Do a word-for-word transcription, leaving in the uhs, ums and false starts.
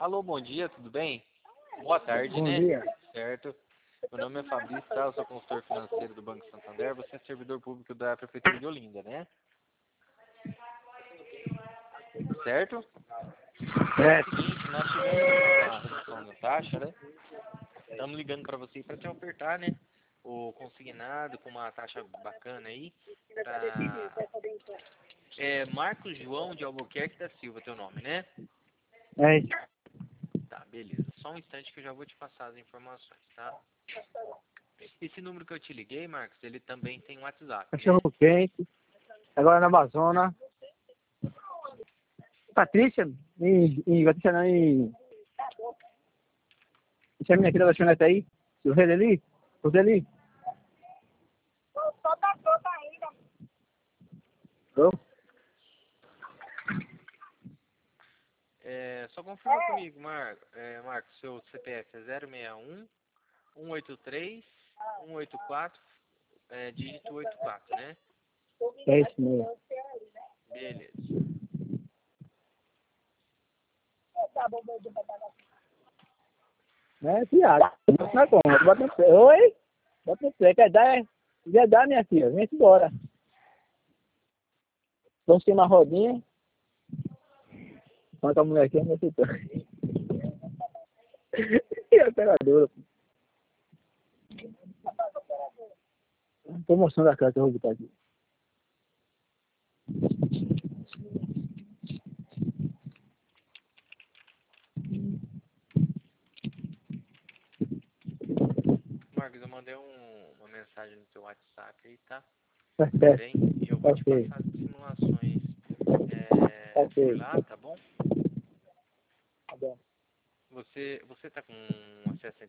Alô, bom dia, tudo bem? Boa tarde, Bom né? dia. Certo. Meu nome é Fabrício, tá? Eu sou consultor financeiro do Banco Santander. Você é servidor público da Prefeitura de Olinda, né? Certo? É o Certo. seguinte, nós tivemos uma redução da taxa, né? Estamos ligando para você para te ofertar, né? O consignado com uma taxa bacana aí. Pra... É Marcos João de Albuquerque da Silva, teu nome, né? É isso. Tá, beleza. Só um instante que eu já vou te passar as informações, tá? Esse número que eu te liguei, Marcos, ele também tem um WhatsApp, né? Cachorro quente. Agora na Amazônia. Patrícia, em, em Patrícia não, em... Essa menina aqui da lanchonete aí. O rei ali. O dele. Tô. É, só confirma comigo, Mar, é, Marcos, seu C P F é zero seis um, um oito três, um oito quatro, é, dígito oitenta e quatro, né? É isso mesmo. Beleza. Né, piada. Bota na conta. Bota no pé. Oi? Bota no pé. Quer dar? é? Quer dar, minha filha? Vem embora. Vamos ter uma rodinha. Quanto a mulher aqui, não aceitou. E a operadora. Tô mostrando a cara que eu vou botar aqui. Marcos, eu mandei um, uma mensagem no seu WhatsApp aí, tá? Tá certo. Também. E eu vou te Ok. passar as simulações é, por Ok. lá, tá bom? Tá bom. Você, você tá com acesso à